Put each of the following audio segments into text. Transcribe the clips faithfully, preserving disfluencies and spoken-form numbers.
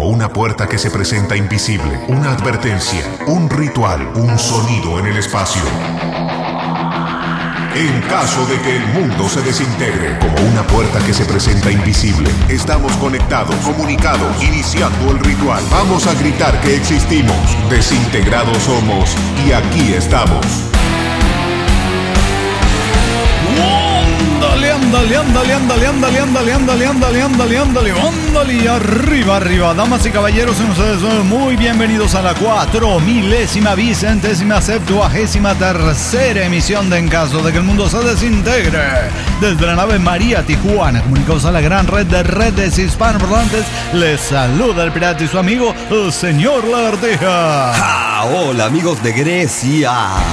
como una puerta que se presenta invisible, una advertencia, un ritual, un sonido en el espacio. En caso de que el mundo se desintegre, como una puerta que se presenta invisible, estamos conectados, comunicados, iniciando el ritual. Vamos a gritar que existimos, desintegrados somos y aquí estamos. Ándale, ándale, ándale, ándale, ándale, ándale, ándale, ándale, ándale, ándale, ándale, y arriba, arriba, damas y caballeros, sean ustedes muy bienvenidos a la cuatro milésima, vicentésima, septuagésima tercera emisión de En Caso de que el Mundo se Desintegre. Desde la nave María Tijuana, comunicados a la gran red de redes hispanoparlantes, les saluda el pirata y su amigo, el señor Lagartija. ¡Ja! Hola, amigos de Grecia.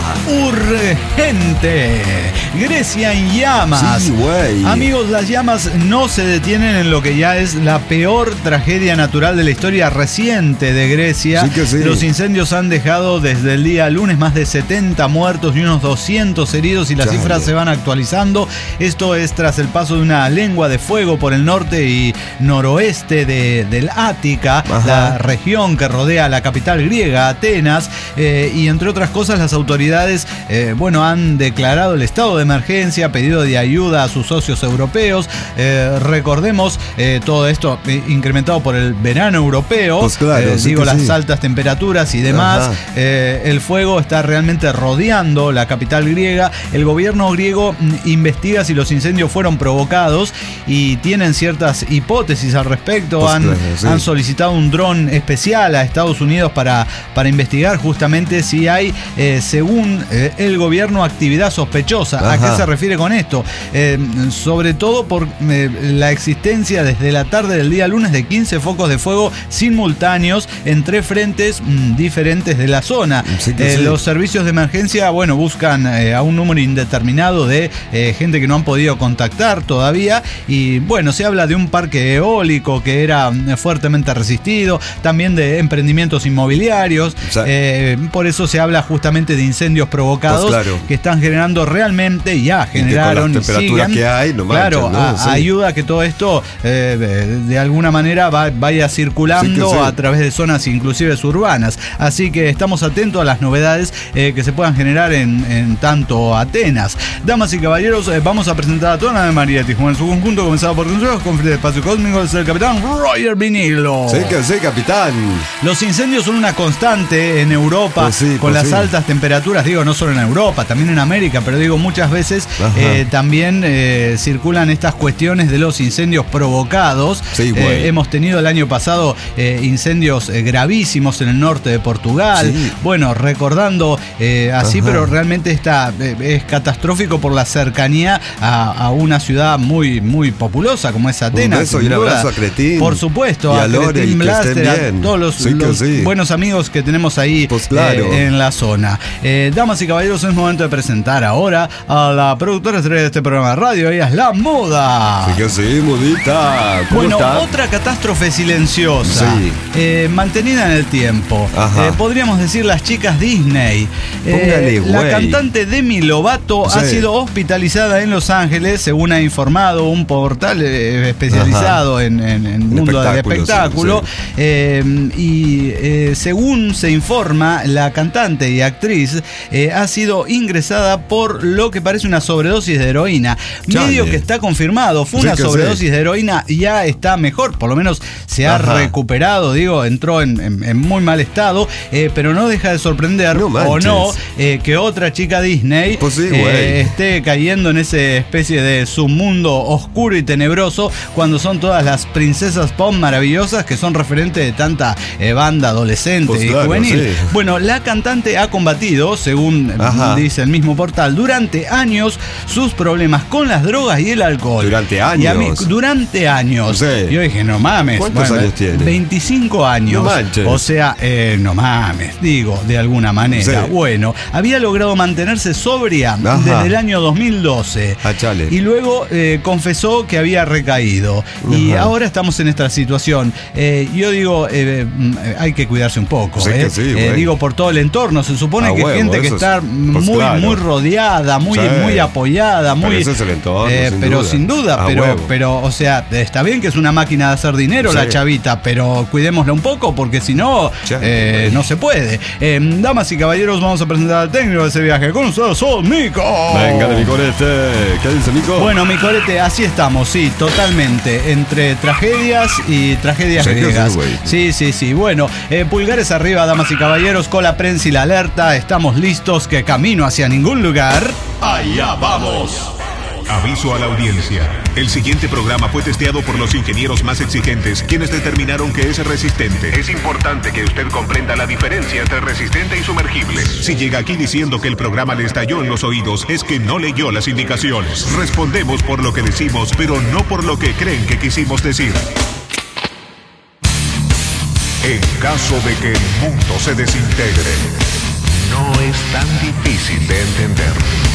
Urgente. Grecia en llamas. Sí, güey. Amigos, las llamas no se detienen en lo que ya es la peor tragedia natural de la historia reciente de Grecia. Sí que sí. Los incendios han dejado desde el día lunes más de setenta muertos y unos doscientos heridos y las Chale. cifras se van actualizando. Esto es tras el paso de una lengua de fuego por el norte y noroeste de, del Ática, Ajá. la región que rodea a la capital griega, Atenas, eh, y entre otras cosas las autoridades eh, bueno, han declarado el estado de emergencia, pedido de ayuda a sus socios europeos. Eh, recordemos eh, todo esto eh, incrementado por el verano europeo, pues claro, eh, sí digo que las sí. altas temperaturas y demás. Eh, el fuego está realmente rodeando la capital griega. El gobierno griego mm, investiga si los incendios fueron provocados y tienen ciertas hipótesis al respecto. Pues han, claro, sí. han solicitado un dron especial a Estados Unidos para, para investigar justamente si hay, eh, según eh, el gobierno, actividad sospechosa. ¿A Ajá. qué se refiere con esto? Eh, sobre todo por eh, la existencia desde la tarde del día lunes de quince focos de fuego simultáneos en tres frentes mm, diferentes de la zona. Sí que Eh, sí. Los servicios de emergencia, bueno, buscan eh, a un número indeterminado de eh, gente que no han podido contactar todavía y bueno, se habla de un parque eólico que era mm, fuertemente resistido, también de emprendimientos inmobiliarios. O sea, eh, por eso se habla justamente de incendios provocados, pues claro. que están generando realmente, ya generaron y que con las temperaturas siguen, que hay, no claro, manches, ¿no? a- Sí. ayuda a que todo esto eh, de, de alguna manera va- vaya circulando Sí que sí. a través de zonas inclusive urbanas. Así que estamos atentos a las novedades eh, que se puedan generar en, en tanto Atenas. Damas y caballeros, eh, vamos a presentar a toda la nave María Tijuana en su conjunto, comenzado por consejos con Free Espacio Cósmico, es el capitán Roger Vinilo. Sí que sí, capitán. Los incendios son una constante en Europa, Pues sí, con pues las sí. altas temperaturas, digo, no solo en Europa, también en América, pero digo, muchas veces eh, también eh, circulan estas cuestiones de los incendios provocados. Sí, güey. Eh, hemos tenido el año pasado eh, incendios eh, gravísimos en el norte de Portugal. Sí. Bueno, recordando eh, así, Ajá. pero realmente está, eh, es catastrófico por la cercanía a, a una ciudad muy, muy populosa como es Atenas. Un beso sin y un duda. abrazo a Cretín. Por supuesto, Y a a Lore, Cretín y que estén Blaster, a bien. todos los, Sí que los sí. buenos amigos que tenemos ahí Pues claro. eh, en la zona. Eh, damas y caballeros, es momento de presentar ahora a la productora estrella de este programa de radio. Ella es La Muda. Sí que sí, mudita. ¿Cómo Bueno, está? otra catástrofe silenciosa, Sí. eh, mantenida en el tiempo. Ajá. Eh, podríamos decir las chicas Disney. Eh, Póngale, la güey. cantante Demi Lovato Sí. ha sido hospitalizada en Los Ángeles, según ha informado un portal eh, especializado en, en, en mundo del espectáculos, espectáculo. sí. Eh, y eh, según se informa, la cantante y actriz eh, ha sido ingresada por lo que parece una sobredosis de heroína. Chale. Medio que está confirmado, fue Sí una que sobredosis sí. de heroína, ya está mejor, por lo menos se ha Ajá. recuperado, digo, entró en, en- en muy mal estado, eh, pero no deja de sorprender, No o manches. no, eh, que otra chica Disney Pues sí, eh, güey. esté cayendo en esa especie de submundo oscuro y tenebroso, cuando son todas las princesas pop maravillosas que son referentes de tanta eh, banda adolescente Pues y claro, juvenil. sí. Bueno, la cantante ha combatido, según Ajá. dice el mismo portal, durante años sus problemas con las drogas y el alcohol. Durante Y a mí- años. durante años. Sí. Yo dije, no mames. ¿Cuántos años tiene? veinticinco años. No manches. O sea, eh, no mames, digo, de alguna manera. Sí. Bueno, había logrado mantenerse sobria Ajá. desde el año dos mil doce. Ah, chale. Y luego eh, confesó que había recaído. Y Ajá. ahora estamos en esta situación. Eh, yo digo, eh, mm, hay que cuidarse un poco. Sí eh. que sí, Eh, güey. digo, por todo el entorno. Se supone Ah, que huevo, gente que eso está es- pues muy, claro. muy rodeada, muy, Sí. muy apoyada, Pero muy. ese es el entorno. no, eh, sin pero duda. sin duda, A pero, huevo. pero, o sea, está bien que es una máquina de hacer dinero Sí. la chavita, pero cuidémosla un poco porque si no, Ya. eh, no se puede. Eh, damas y caballeros, vamos a presentar al técnico de ese viaje. Con ustedes, son Nico. Venga de mi corete. ¿Qué dice Nico? Bueno, mi corete, así estamos, sí, totalmente. Entre tragedias y tragedias Sí, griegas. sí, güey. Sí, sí, sí. Bueno, eh, pulgares arriba, damas y caballeros, con la prensa y la alerta. Estamos listos, que camino hacia ningún lugar. Allá vamos. Aviso a la audiencia. El siguiente programa fue testeado por los ingenieros más exigentes, quienes determinaron que es resistente. Es importante que usted comprenda la diferencia entre resistente y sumergible. Si llega aquí diciendo que el programa le estalló en los oídos, es que no leyó las indicaciones. Respondemos por lo que decimos, pero no por lo que creen que quisimos decir. En caso de que el mundo se desintegre, no es tan difícil de entender.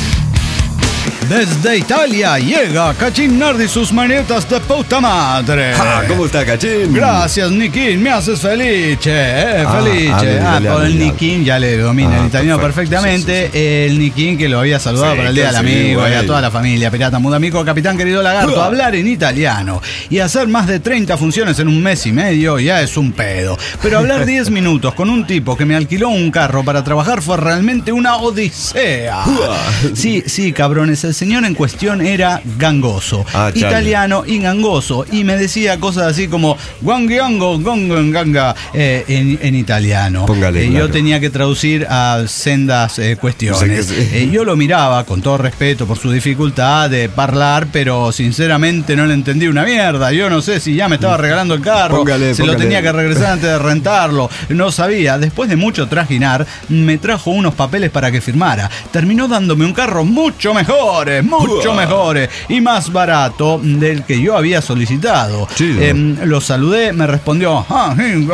Desde Italia llega Cachín Nardi y sus manetas de puta madre. Ah, ¿cómo está, Cachín? Gracias, Nikin, me haces feliz, eh, Ah, feliz. habla en Ah, italiano, con el ya. Nikin ya le domina Ah, el italiano perfecto. perfectamente. Sí, sí, El Nikin que lo había saludado Sí, para el Día del sí, Amigo y a güey. toda la familia. Pirata Muda Amigo, Capitán Querido Lagarto, Uah. hablar en italiano y hacer más de treinta funciones en un mes y medio ya es un pedo. Pero hablar diez minutos con un tipo que me alquiló un carro para trabajar fue realmente una odisea. Uah. Sí, sí, cabrones, el señor en cuestión era gangoso, Ah, chale. italiano y gangoso, y me decía cosas así como guangiango, gonganga, eh, en, en italiano. Póngale, Eh, claro. Yo tenía que traducir a sendas eh, cuestiones. Sí que sí. Eh, yo lo miraba con todo respeto por su dificultad de hablar, pero sinceramente no le entendí una mierda. Yo no sé si ya me estaba regalando el carro, Póngale, se lo póngale. tenía que regresar antes de rentarlo. No sabía. Después de mucho trajinar, me trajo unos papeles para que firmara. Terminó dándome un carro mucho mejores, mucho Uah. mejores y más barato del que yo había solicitado. Chido. Eh, lo saludé, me respondió, ah,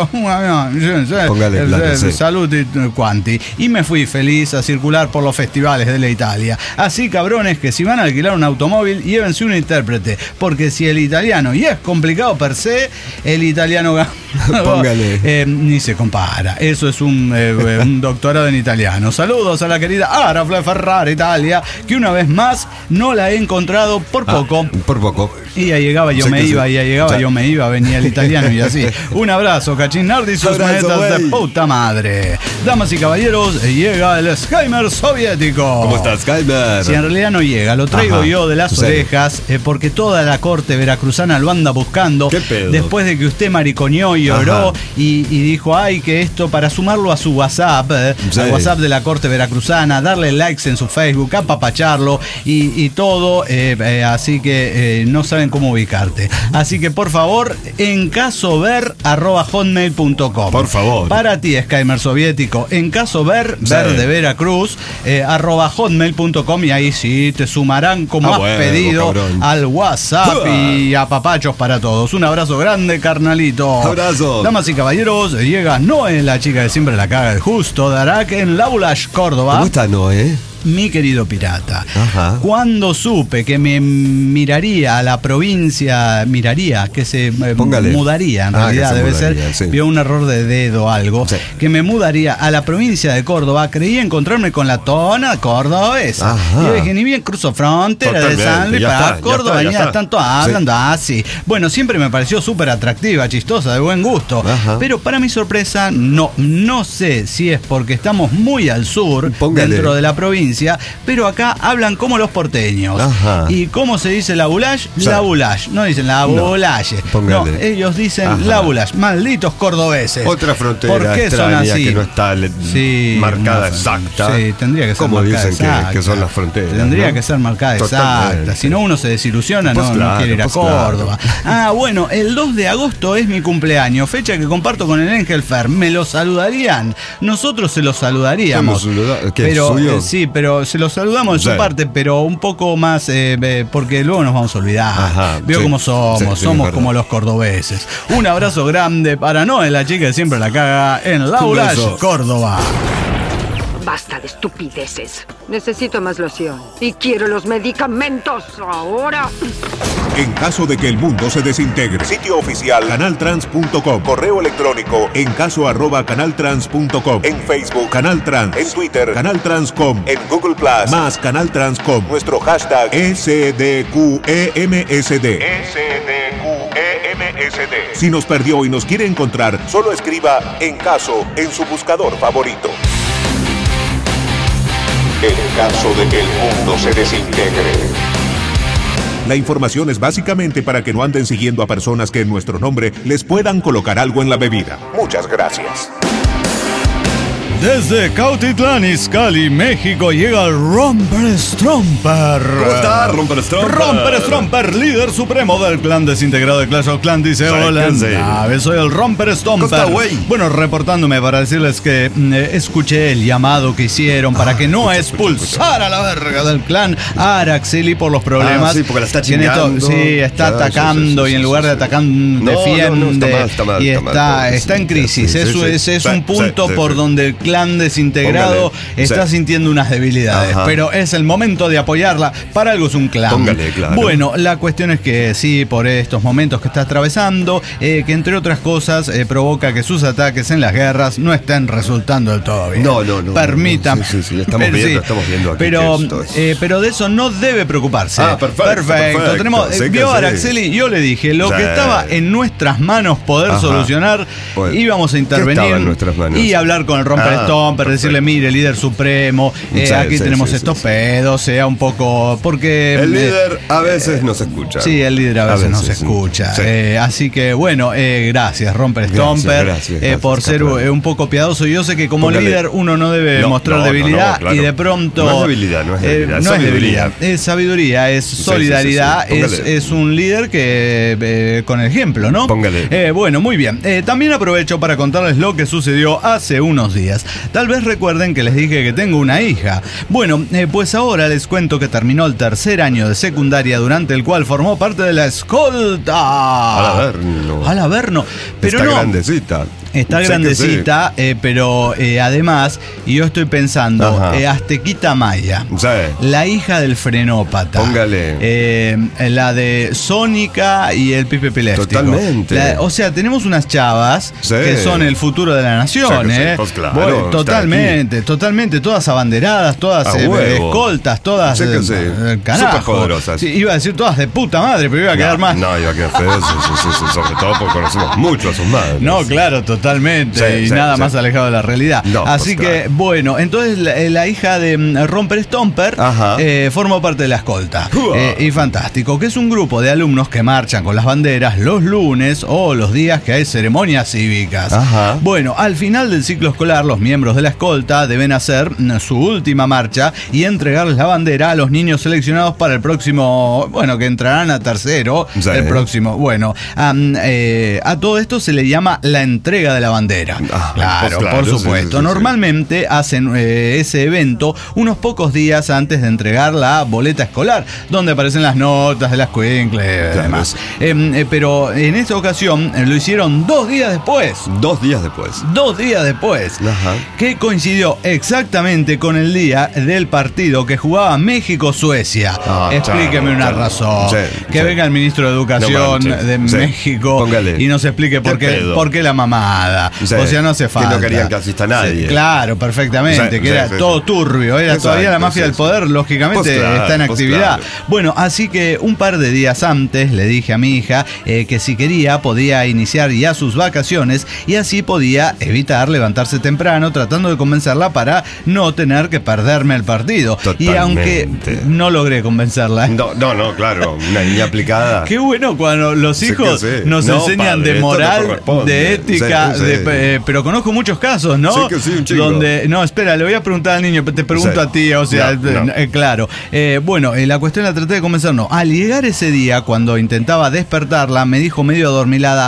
Póngale eh, plata, eh, sí. saluti quanti, y me fui feliz a circular por los festivales de la Italia. Así, cabrones, que si van a alquilar un automóvil, llévense un intérprete, porque si el italiano y es complicado per se, el italiano Póngale. eh, ni se compara. Eso es un, eh, un doctorado en italiano. Saludos a la querida Arafle Ferrari Italia, que una vez más no la he encontrado por Ah, poco. por poco. Y ya llegaba, yo Sí me que iba, sí. y ya llegaba, Sí. yo me iba, venía el italiano y así. Un abrazo, Cachín Nardi y sus Abrazo, manetas de güey. puta madre. Damas y caballeros, llega el Skymer soviético. ¿Cómo estás, Skyler? Si en realidad no llega, lo traigo Ajá. yo de las Sí. orejas, eh, porque toda la corte veracruzana lo anda buscando. ¿Qué pedo? Después de que usted mariconeó y lloró Ajá. y, y dijo, ay, que esto, para sumarlo a su WhatsApp, eh, Sí. al WhatsApp de la corte veracruzana, darle likes en su Facebook, apapacharlo y, y todo, eh, eh, así que eh, no saben cómo ubicarte. Así que por favor, en caso ver, arroba hotmail punto com. Por favor. Para ti, Skymer soviético, en caso ver, Sí. ver de Veracruz, eh, arroba hotmail punto com, y ahí sí te sumarán como Ah, has bueno, pedido cabrón. al WhatsApp Uah. y a papachos para todos. Un abrazo grande, carnalito. Abrazo. Damas y caballeros, llega Noé, la chica que siempre la caga el justo, Darak en Laulash, Córdoba. ¿Cómo está, Noé? Mi querido pirata, Ajá. cuando supe que me miraría a la provincia, miraría, que se eh, Póngale. mudaría, en Ah, realidad que se debe mudaría, ser, sí. vio un error de dedo o algo, Sí. que me mudaría a la provincia de Córdoba, creí encontrarme con la tona cordobesa. Ajá. Y yo dije, ni bien cruzo frontera de Totalmente, San Luis ya para está, ya Córdoba, está, ya ya está. tanto hablando así. Bueno, siempre me pareció súper atractiva, chistosa, de buen gusto. Ajá. Pero para mi sorpresa, no, no sé si es porque estamos muy al sur, Póngale. dentro de la provincia, pero acá hablan como los porteños. Ajá. ¿Y cómo se dice la bulash? Sí. La bulash. No dicen la No. bulash. No, Póngale. ellos dicen Ajá. la bulash. Malditos cordobeses. Otra frontera ¿Por qué son extraña así? que no está le- Sí, marcada una- exacta. Sí, tendría que ser ¿Cómo marcada dicen que- exacta. que son las fronteras, Tendría no? que ser marcada Totalmente. exacta. Si no, uno se desilusiona, Pues no, no claro, quiere ir a pues claro. Córdoba. Ah, bueno, el dos de agosto es mi cumpleaños, fecha que comparto con el Ángel Fer. ¿Me lo saludarían? Nosotros se lo saludaríamos. ¿Se lo saluda- qué, pero, suyo? eh, sí, pero se lo saludamos de su Sí. parte, pero un poco más, eh, eh, porque luego nos vamos a olvidar. Ajá, Veo sí. cómo somos, Sí, sí, es somos verdad. como los cordobeses. Un abrazo grande para Noé, la chica que siempre la caga en Un Laulash, beso. Córdoba. Basta de estupideces. Necesito más loción. Y quiero los medicamentos ahora. En caso de que el mundo se desintegre. Sitio oficial canaltrans punto com. Correo electrónico en caso arroba canaltrans punto com. En Facebook Canal Trans. En Twitter Canal Trans punto com. En Google Plus más Canal Trans punto com. Nuestro hashtag S D Q E M S D. S D Q E M S D. Si nos perdió y nos quiere encontrar, solo escriba en caso en su buscador favorito. En caso de que el mundo se desintegre. La información es básicamente para que no anden siguiendo a personas que en nuestro nombre les puedan colocar algo en la bebida. Muchas gracias. Desde Cautitlán, Izcalli, México, llega el Romper Stromper. ¿Cómo está, Romper Stromper? Romper Stromper, líder supremo del clan desintegrado de Clash of Clans, dice: hola, nave, soy el Romper Stromper. Bueno, reportándome para decirles que eh, escuché el llamado que hicieron para ah, que no expulsara a la verga del clan a Araxeli por los problemas. Ah, sí, porque la está chingando. Esto, sí, está claro, atacando sí, sí, sí, y en lugar de atacar no, defiende. No, no, está mal, está mal, y está, está, mal, está en crisis. Sí, Eso sí, es, sí, es sí, un punto sí, por sí, donde el clan desintegrado Póngale, está sí. sintiendo unas debilidades. Ajá. Pero es el momento de apoyarla. Para algo es un clan. Póngale, claro. Bueno, la cuestión es que sí, por estos momentos que está atravesando, eh, que entre otras cosas eh, provoca que sus ataques en las guerras no estén resultando del todo bien. No, no, no. Permítame. No, sí, sí, sí, estamos pero, viendo, sí. estamos viendo aquí. Pero, eh, pero de eso no debe preocuparse. Ah, perfecto. Perfecto. perfecto. Tenemos, sí vio sí. Araxeli, yo le dije, lo sí. que estaba en nuestras manos poder Ajá. solucionar, pues, íbamos a intervenir y hablar con el Romper ah, Stomper, decirle: mire, líder supremo, eh, sí, aquí sí, tenemos sí, estos sí, pedos, sea un poco... Porque el líder a veces eh, no se escucha. Sí, el líder a veces, a veces no se escucha. Sí. Eh, así que, bueno, eh, gracias, Romper Stomper, gracias, gracias, eh, por gracias, ser eh, un poco piadoso. Yo sé que como Póngale. líder uno no debe no, mostrar no, debilidad no, no, claro. y de pronto... No es debilidad, no es debilidad. Eh, no es debilidad, es sabiduría, es solidaridad, sí, sí, sí, sí. Es, es un líder que... Eh, con ejemplo, ¿no? Póngale. Eh, bueno, muy bien. Eh, también aprovecho para contarles lo que sucedió hace unos días. Tal vez recuerden que les dije que tengo una hija. Bueno, eh, pues ahora les cuento que terminó el tercer año de secundaria, durante el cual formó parte de la escolta. Alaverno. Alaverno. Pero Está no, grandecita. Está sé grandecita, sí. eh, pero eh, además, y yo estoy pensando, eh, Aztequita Maya, sí. la hija del frenópata. Póngale. Eh, la de Sónica y el Pipe Piléstico. Totalmente. La, o sea, tenemos unas chavas sí. que son el futuro de la nación, sí, ¿eh? Pues claro, bueno, totalmente, totalmente, todas abanderadas, todas eh, escoltas, todas sí que sí. eh, carajo. Superpoderosas. Sí, iba a decir todas de puta madre, pero iba a quedar no, más. No, iba a quedar feo, sí, sí, sí, sobre todo porque conocemos mucho a sus madres. No, claro, totalmente. Totalmente, sí, y sí, nada sí. más alejado de la realidad. No, Así pues, que, claro. bueno, entonces la, la hija de Romper Stomper eh, formó parte de la escolta. Eh, y fantástico, que es un grupo de alumnos que marchan con las banderas los lunes o los días que hay ceremonias cívicas. Ajá. Bueno, al final del ciclo escolar, los miembros de la escolta deben hacer su última marcha y entregarles la bandera a los niños seleccionados para el próximo, bueno, que entrarán a tercero, sí. el próximo. Bueno, um, eh, a todo esto se le llama la entrega de la bandera. Ah, claro, pues claro, por supuesto. Sí, sí, sí, Normalmente sí. hacen eh, ese evento unos pocos días antes de entregar la boleta escolar, donde aparecen las notas de las cuincles y claro. demás. Eh, eh, pero en esta ocasión eh, lo hicieron dos días después. Dos días después. Dos días después. Ajá. Que coincidió exactamente con el día del partido que jugaba México-Suecia. Ah, Explíqueme claro, una claro. razón. Sí, que sí. venga el ministro de Educación no de sí. México Póngale. y nos explique por qué, qué, por qué la mamá. Sí, o sea, no hace falta. Que no querían que asista nadie. Sí, claro, perfectamente. Sí, que sí, era sí, todo sí. turbio. Era Exacto, todavía la mafia sí, del poder, sí. lógicamente pues claro, está en actividad. Pues claro. Bueno, así que un par de días antes le dije a mi hija eh, que si quería podía iniciar ya sus vacaciones y así podía evitar levantarse temprano, tratando de convencerla para no tener que perderme el partido. Totalmente. Y aunque no logré convencerla. No, no, no, claro, una niña aplicada. Qué bueno cuando los hijos sí, sí. nos no, enseñan padre, de moral, de ética. Sí, sí. De, eh, pero conozco muchos casos, ¿no? Sí, que sí, un chingo. Donde, no, espera, le voy a preguntar al niño, te pregunto sí. a ti, o sea, no, no. Eh, claro. Eh, bueno, eh, la cuestión la traté de convencer, no. Al llegar ese día, cuando intentaba despertarla, me dijo medio adormilada: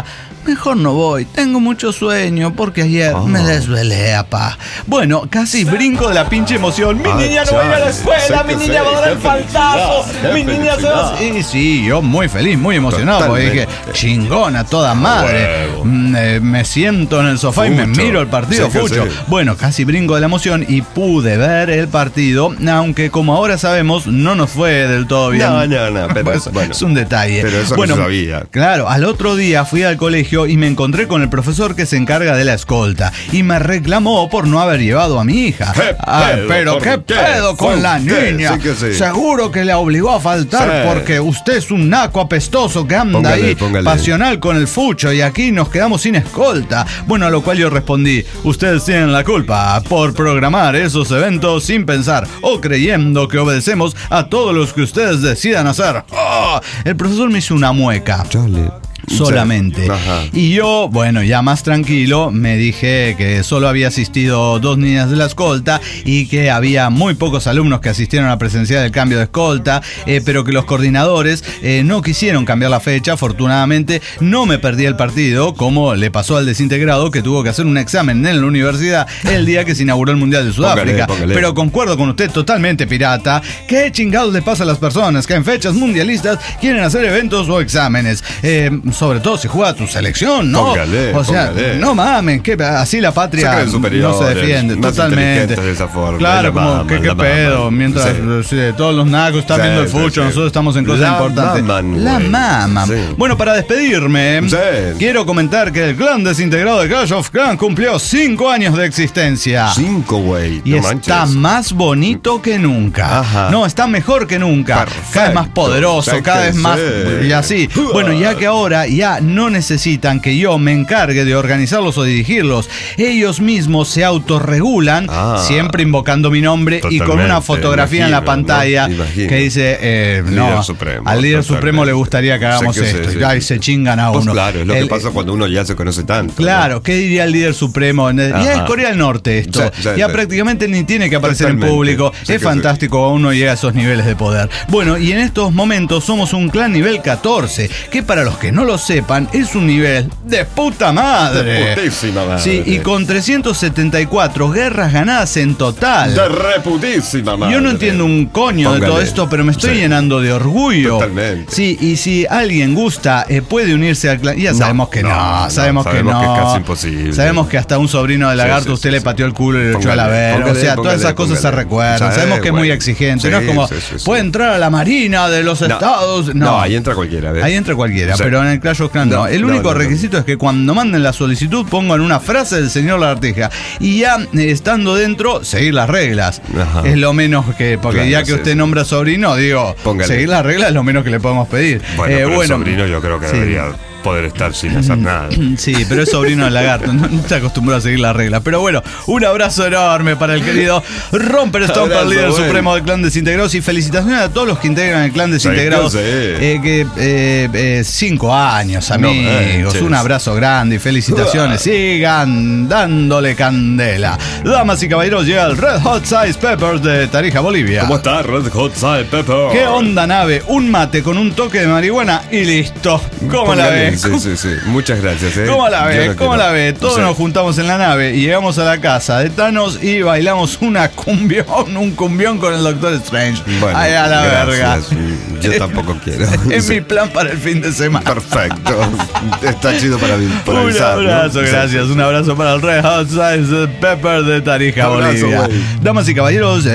mejor no voy, tengo mucho sueño porque ayer oh. me desvelé, apá. Bueno, casi brinco de la pinche emoción. Mi ah, niña no va a ir a la escuela, mi niña va a dar el faltazo, mi niña se va a... Y sí, yo muy feliz, muy emocionado, totalmente. Porque dije, chingona, toda madre. Me, me siento en el sofá Fucho. y me miro el partido, sí, Fucho. Sí. Bueno, casi brinco de la emoción y pude ver el partido, aunque como ahora sabemos, no nos fue del todo bien. No, no, no, pero pues, bueno, es un detalle. Pero eso bueno, no se sabía. Claro, al otro día fui al colegio y me encontré con el profesor que se encarga de la escolta y me reclamó por no haber llevado a mi hija. ¿Qué ah, pedo, pero qué, qué pedo con la niña. Sí que sí. Seguro que le obligó a faltar sí. porque usted es un naco apestoso que anda póngale, ahí póngale. pasional con el Fucho y aquí nos quedamos sin escolta. Bueno, a lo cual yo respondí, ustedes tienen la culpa por programar esos eventos sin pensar o creyendo que obedecemos a todos los que ustedes decidan hacer. Oh, el profesor me hizo una mueca. Chale. Solamente. Ajá. Y yo, bueno, ya más tranquilo, me dije que solo había asistido dos niñas de la escolta y que había muy pocos alumnos que asistieron a presenciar el cambio de escolta, eh, pero que los coordinadores eh, no quisieron cambiar la fecha. Afortunadamente no me perdí el partido, como le pasó al desintegrado que tuvo que hacer un examen en la universidad el día que se inauguró el Mundial de Sudáfrica. Póngale, póngale. Pero concuerdo con usted totalmente, pirata. ¿Qué chingados le pasa a las personas que en fechas mundialistas quieren hacer eventos o exámenes? Eh, sobre todo si juega tu selección, ¿no? Póngale, o sea, póngale. no mames, que así la patria no se defiende totalmente. De esa forma. Claro, como que qué pedo, mientras sí. Sí, todos los nacos están sí, viendo el Fucho, sí, sí. nosotros estamos en cosas la importantes. Maman, la mama. Sí. Bueno, para despedirme, sí. quiero comentar que el clan desintegrado de Clash of Clans cumplió cinco años de existencia. Cinco, güey. Y no está manches. más bonito que nunca. Ajá. No, está mejor que nunca. Perfecto. Cada vez más poderoso, Perfecto. cada vez más sí. y así. Bueno, ya que ahora ya no necesitan que yo me encargue de organizarlos o dirigirlos. Ellos mismos se autorregulan, ah, siempre invocando mi nombre y con una fotografía imagino, en la pantalla ¿no? que dice, eh, no, líder supremo, al líder totalmente. supremo le gustaría que hagamos que esto. Sí, sí. Y se chingan a uno. Pues claro, es lo el, que pasa cuando uno ya se conoce tanto. Claro, ¿no? ¿Qué diría el líder supremo? Ajá. Ya es Corea del Norte esto. Sí, sí, ya sí. prácticamente ni tiene que aparecer totalmente. en público. Sí, es fantástico cuando uno llega a esos niveles de poder. Bueno, y en estos momentos somos un clan nivel catorce, que para los que no lo sepan, es un nivel de puta madre. De putísima madre. Sí, y con trescientas setenta y cuatro guerras ganadas en total. De reputísima madre. Yo no entiendo un coño Póngale. de todo esto, pero me estoy sí. llenando de orgullo. Totalmente. Sí, y si alguien gusta, eh, puede unirse al clan. Ya no, sabemos que no, no, sabemos, no, que sabemos no. que es casi imposible. Sabemos que hasta un sobrino de lagarto sí, sí, usted sí, le pateó sí. el culo y lo echó a la verga. O sea, póngale, todas esas cosas póngale. se recuerdan. Sabemos, sabemos que es muy exigente. Sí, no es como, sí, sí, sí. puede entrar a la Marina de los no, Estados. No. no, ahí entra cualquiera. ¿ves? Ahí entra cualquiera, sí. pero en el Clash of Clans no. no. El único no, no, requisito no. es que cuando manden la solicitud pongan una frase del señor Lagartija y ya eh, estando dentro, seguir las reglas. Ajá. Es lo menos que, porque claro, ya que sí, usted sí. nombra sobrino, digo, Póngale. seguir las reglas es lo menos que le podemos pedir. Bueno, eh, pero bueno el sobrino yo creo que sí. debería poder estar sin hacer nada. Sí, pero es sobrino del lagarto, no, no se acostumbró a seguir las reglas. Pero bueno, un abrazo enorme para el querido Romper Stomper, el líder bueno. supremo del clan Desintegrados, y felicitaciones a todos los que integran el clan Desintegrados. Eh, que eh, eh, cinco años, amigos. No, un abrazo grande y felicitaciones. Sigan dándole candela. Damas y caballeros, llega el Red Hot Size Peppers de Tarija, Bolivia. ¿Cómo está Red Hot Size Peppers? ¿Qué onda, nave? Un mate con un toque de marihuana y listo. ¿Cómo Póngale. la ves? Sí, sí, sí. Muchas gracias. ¿eh? ¿Cómo la ves? No ¿Cómo quiero. la ves? Todos sí. nos juntamos en la nave y llegamos a la casa de Thanos y bailamos una cumbión, un cumbión con el Doctor Strange. Bueno, Ay, a la gracias. verga. Yo tampoco quiero. Es mi plan para el fin de semana. Perfecto. Está chido para mí. Un abrazo, ¿no? gracias. Un abrazo para el Red Hot Size Pepper de Tarija, abrazo, Bolivia. Wey. Damas y caballeros,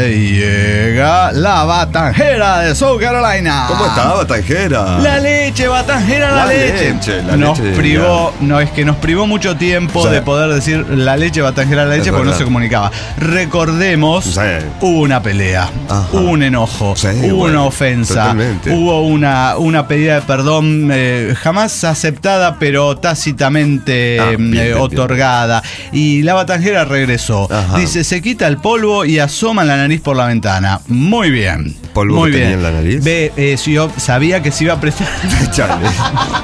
llega la Batanjera de South Carolina. ¿Cómo está, Batanjera? La leche, Batanjera, la, la leche. leche. La nos leche, privó, ya. no es que nos privó mucho tiempo sí. de poder decir la leche, Batanjera, la leche, es porque verdad. no se comunicaba. Recordemos, sí. hubo una pelea, Ajá. hubo un enojo, sí, hubo bueno, una ofensa, totalmente. hubo una, una pedida de perdón eh, jamás aceptada, pero tácitamente ah, bien, eh, otorgada. Bien. Y la Batanjera regresó. Ajá. Dice, se quita el polvo y asoma la nariz por la ventana. Muy bien. ¿Polvo muy que bien. tenía en la nariz? Ve, eh, si yo sabía que se iba a prestar.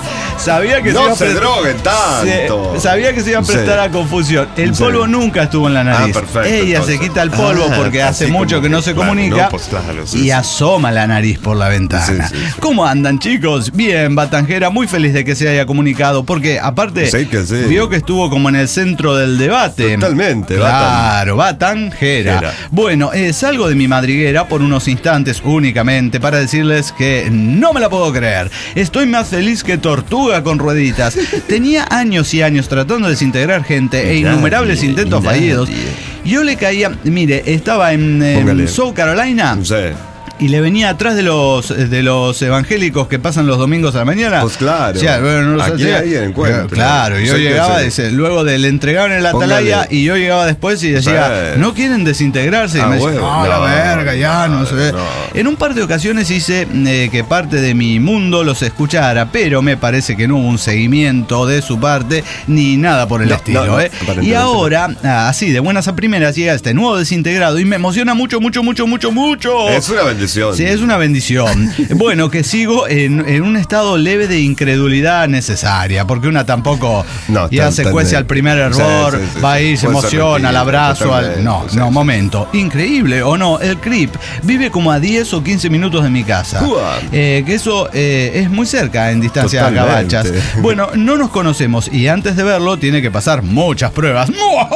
Sabía que no se iba a se pre- droguen tanto. se- sabía que se iba a prestar Sí. a confusión. El Sí. polvo nunca estuvo en la nariz. Ah, perfecto, Ella entonces. se quita el polvo Ah, porque hace así mucho como que no que, se claro, comunica no, pues claro, sí, y sí. asoma la nariz por la ventana. Sí, sí, sí. ¿Cómo andan, chicos? Bien, Batanjera, muy feliz de que se haya comunicado porque aparte Sí, que sí. vio que estuvo como en el centro del debate. Totalmente, Claro, Batanjera. Jera. Bueno, eh, salgo de mi madriguera por unos instantes únicamente para decirles que no me la puedo creer. Estoy más feliz que tortuga con rueditas. Tenía años y años tratando de desintegrar gente e Y innumerables nadie, intentos y nadie. fallidos. Yo le caía, mire, estaba en, en Póngale. South Carolina. Sí. Y le venía atrás de los de los evangélicos que pasan los domingos a la mañana. Pues claro. O sea, bueno, no los Aquí hacía. hay encuentro. Claro, yo Sí, que llegaba, sí. dice, luego de le entregaban el atalaya Póngale. y yo llegaba después y decía, Sí. ¿no quieren desintegrarse? Y Ah, me decía, bueno. no, la No, verga, ya no sé. no. En un par de ocasiones hice eh, que parte de mi mundo los escuchara, pero me parece que no hubo un seguimiento de su parte ni nada por el No, estilo. no, no, ¿eh? aparentemente Y no. ahora, ah, así, de buenas a primeras, llega este nuevo desintegrado y me emociona mucho, mucho, mucho, mucho, mucho. Es una bendición. Sí, es una bendición. Bueno, que sigo en, en un estado leve de incredulidad necesaria, porque una tampoco No, ya tan- se tan cuece de- al primer error, sí, sí, sí, va sí. ahí, se Puede ser emociona, al mentira, abrazo, al... totalmente, No, sí, no, sí. momento. Increíble, ¿o no? El Crip vive como a diez o quince minutos de mi casa. Uah. Eh, que eso eh, es muy cerca en distancias Totalmente. gabachas. Bueno, no nos conocemos y antes de verlo tiene que pasar muchas pruebas.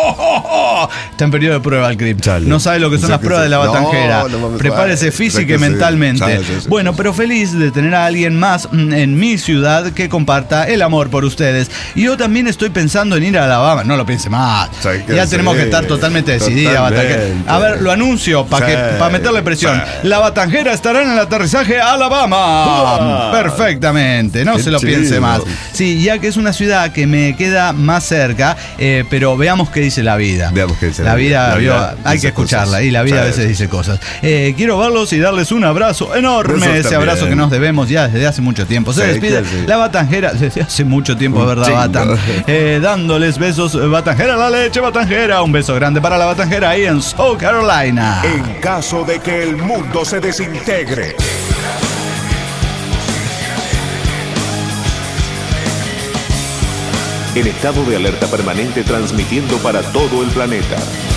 Está en periodo de prueba el Crip. Chale. No sabe lo que son Sí, las que pruebas sí. de la No, Batanjera. no mames, Prepárese vale. física Sí que y sí. mentalmente. Sí, sí, sí. Bueno, pero feliz de tener a alguien más mm, en mi ciudad que comparta el amor por ustedes. Y yo también estoy pensando en ir a Alabama. No lo piense más. Sí, que Ya sí. tenemos que estar totalmente decidida, Totalmente. Batanjera. A ver, lo anuncio para Sí. que para meterle presión. Sí. La Batanjera estará en el aterrizaje a Alabama. Uah. Perfectamente, no Qué se lo piense chido. más. Sí, ya que es una ciudad que me queda más cerca, eh, pero veamos qué dice la vida. Veamos qué dice la la vida. vida. La vio, vida hay dice que escucharla cosas. y la vida a Sí. veces dice cosas. Eh, quiero verlos y darles un abrazo enorme, Besos ese también. abrazo que nos debemos ya desde hace mucho tiempo. Se Sí, despide que sí. la Batanjera desde hace mucho tiempo, Un ¿verdad, chingo. Batan? Eh, dándoles besos, eh, Batanjera la leche, Batanjera. Un beso grande para la Batanjera ahí en South Carolina. En caso de que el mundo se desintegre. En estado de alerta permanente transmitiendo para todo el planeta.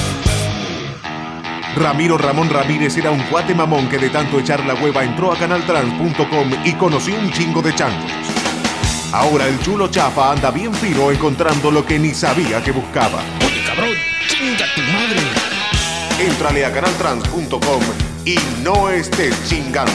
Ramiro Ramón Ramírez era un cuate mamón que de tanto echar la hueva entró a canaltrans punto com y conoció un chingo de changos. Ahora el chulo chafa anda bien fino encontrando lo que ni sabía que buscaba. Oye, cabrón, chinga tu madre. Éntrale a canaltrans punto com y no estés chingando.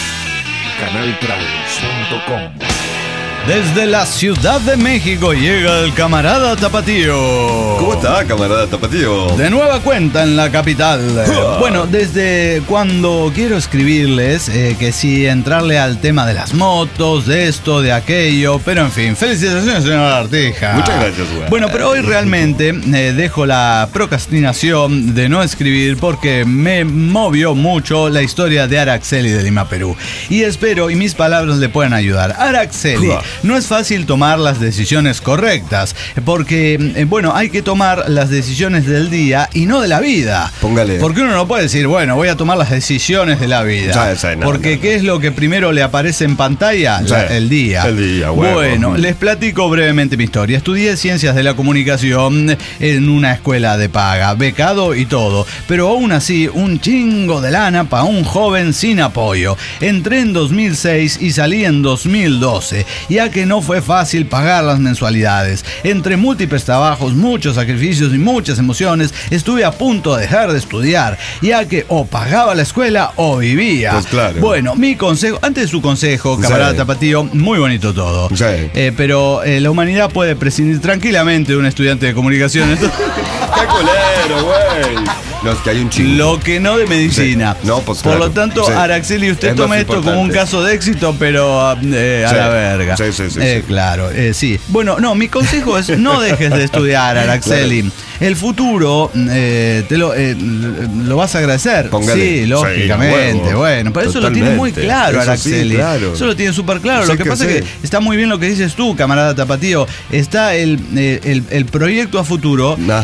canaltrans punto com. Desde la Ciudad de México llega el camarada Tapatío. ¿Cómo está, camarada Tapatío? De nueva cuenta en la capital. Bueno, desde cuando quiero escribirles eh, que si entrarle al tema de las motos, de esto, de aquello, pero en fin, felicitaciones, señora Artija. Muchas gracias, güey. Bueno, pero hoy realmente eh, dejo la procrastinación de no escribir porque me movió mucho la historia de Araceli de Lima, Perú. Y espero y mis palabras le puedan ayudar. Araceli, Uah. no es fácil tomar las decisiones correctas, porque, eh, bueno, hay que tomar las decisiones del día y no de la vida. Póngale. Porque uno no puede decir, bueno, voy a tomar las decisiones de la vida. Sí, sí, no, porque, no, ¿qué es lo que primero le aparece en pantalla? Sí, La- el día. el día, huevo. Bueno, les platico brevemente mi historia. Estudié Ciencias de la Comunicación en una escuela de paga, becado y todo, pero aún así, un chingo de lana para un joven sin apoyo. Entré en dos mil seis y salí en dos mil doce, ya que no fue fácil pagar las mensualidades. Entre múltiples trabajos, muchos sacrificios y muchas emociones, estuve a punto de dejar de estudiar, ya que o pagaba la escuela o vivía. Pues claro. Bueno, mi consejo, antes de su consejo, camarada Sí. Tapatío, muy bonito todo. Sí. Eh, pero eh, la humanidad puede prescindir tranquilamente de un estudiante de comunicación. Entonces, ¡Qué culero, güey! No, es que hay un chingo. lo que no de medicina. Sí. No, pues Por claro. lo tanto, Sí. Araceli, usted Es tome más esto como un importante. caso de éxito, pero eh, a Sí. la verga. Sí, sí, sí, Eh, sí. Claro, eh, sí. Bueno, no, mi consejo es no dejes de estudiar, Araceli. El futuro eh, te lo, eh, lo vas a agradecer. Póngale. Sí, Sí, lógicamente. huevo. bueno, pero eso lo tiene muy Totalmente. claro, Eso sí, Araceli. claro. Eso lo tiene súper claro. Sí lo que, que pasa sí. es que está muy bien lo que dices tú, camarada Tapatío. Está el, eh, el, el proyecto a futuro Ajá. y el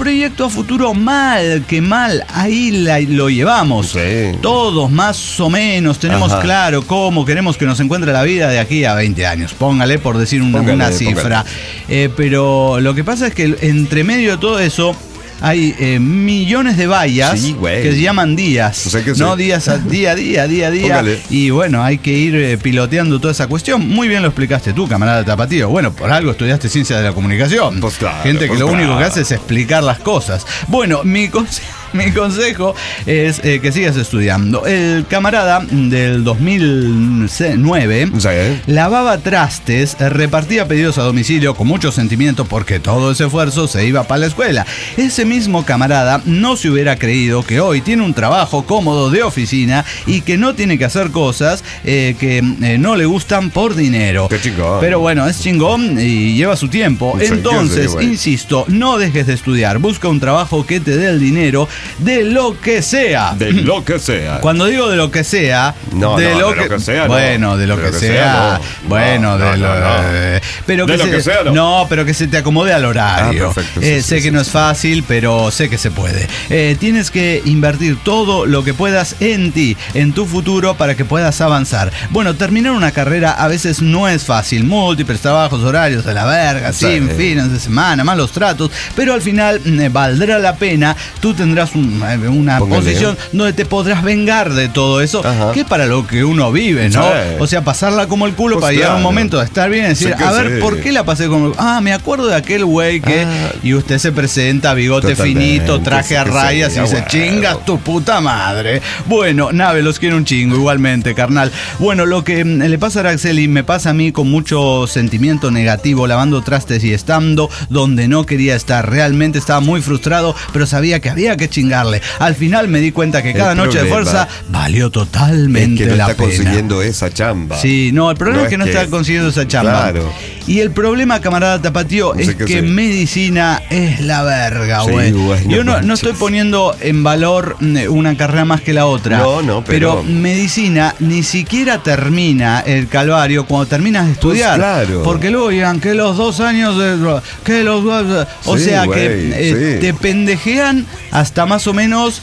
proyecto a futuro, mal que mal, ahí la, lo llevamos. Sí. Todos más o menos tenemos Ajá. claro cómo queremos que nos encuentre la vida de aquí a veinte años. Póngale por decir una, Póngale, una póngale. cifra. Eh, pero lo que pasa es que entre medio de todo eso hay eh, millones de vallas Sí, güey. que se llaman días. O sea que no sí. días a día, día, día, día. Póngale. Y bueno, hay que ir eh, piloteando toda esa cuestión. Muy bien lo explicaste tú, camarada Tapatío. Bueno, por algo estudiaste ciencia de la comunicación. Pues claro, Gente que pues lo único claro. que hace es explicar las cosas. Bueno, mi consejo. Mi consejo es eh, que sigas estudiando. El camarada del dos mil nueve Sí. lavaba trastes, eh, repartía pedidos a domicilio con mucho sentimiento porque todo ese esfuerzo se iba para la escuela. Ese mismo camarada no se hubiera creído que hoy tiene un trabajo cómodo de oficina y que no tiene que hacer cosas eh, que eh, no le gustan por dinero. Qué chingón. Pero bueno, es chingón y lleva su tiempo. Sí, Entonces, yo sé, güey. insisto, no dejes de estudiar. Busca un trabajo que te dé el dinero de lo que sea. De lo que sea. Cuando digo de lo que sea, No, de, no, lo, de lo que, que sea, no. bueno, de lo De que, lo que sea, sea, no. bueno, No, de no, lo, no, no. eh, pero De que lo se, que sea, no. no, pero que se te acomode al horario. Ah, perfecto, sí, Eh, sí, sé sí, que no sí. es fácil, pero sé que se puede. Eh, tienes que invertir todo lo que puedas en ti, en tu futuro, para que puedas avanzar. Bueno, terminar una carrera a veces no es fácil. Múltiples trabajos, horarios de la verga, Sí. sin fines de semana, malos tratos, pero al final mm, valdrá la pena. Tú tendrás un- eh, una Póngale. posición donde te podrás vengar de todo eso, Ajá. que es para lo que uno vive, ¿no? Sí. O sea, pasarla como el culo Pues para llegar a un claro. momento de estar bien y decir, Sí que a ver, sí. ¿por qué la pasé como? Ah, me acuerdo de aquel güey que... Ah. Y usted se presenta, bigote Totalmente, finito, traje a sí que rayas sí, y a dice, huevo. chingas tu puta madre. Bueno, Nave, los quiero un chingo, igualmente, carnal. Bueno, lo que mm, le pasa a Araceli me pasa a mí con mucho sentimiento negativo, lavando trastes y estando donde no quería estar. Realmente estaba muy frustrado, pero sabía que había que chingarle. Al final me di cuenta que El cada noche de problema fuerza valió Es totalmente que no la está pena. consiguiendo esa chamba. Sí, no, el problema No es que es no que- está consiguiendo esa chamba. Claro. Y el problema, camarada Tapatío, No es sé qué que sé. medicina es la verga, Sí, güey. güey, no Yo no, no manches. estoy poniendo en valor mm, una carrera más que la otra. No, no, pero- medicina ni siquiera termina el calvario cuando terminas de estudiar. claro. Porque luego llegan que los dos años de... Que los dos... O Sí, sea güey, que eh, sí. te pendejean hasta más o menos...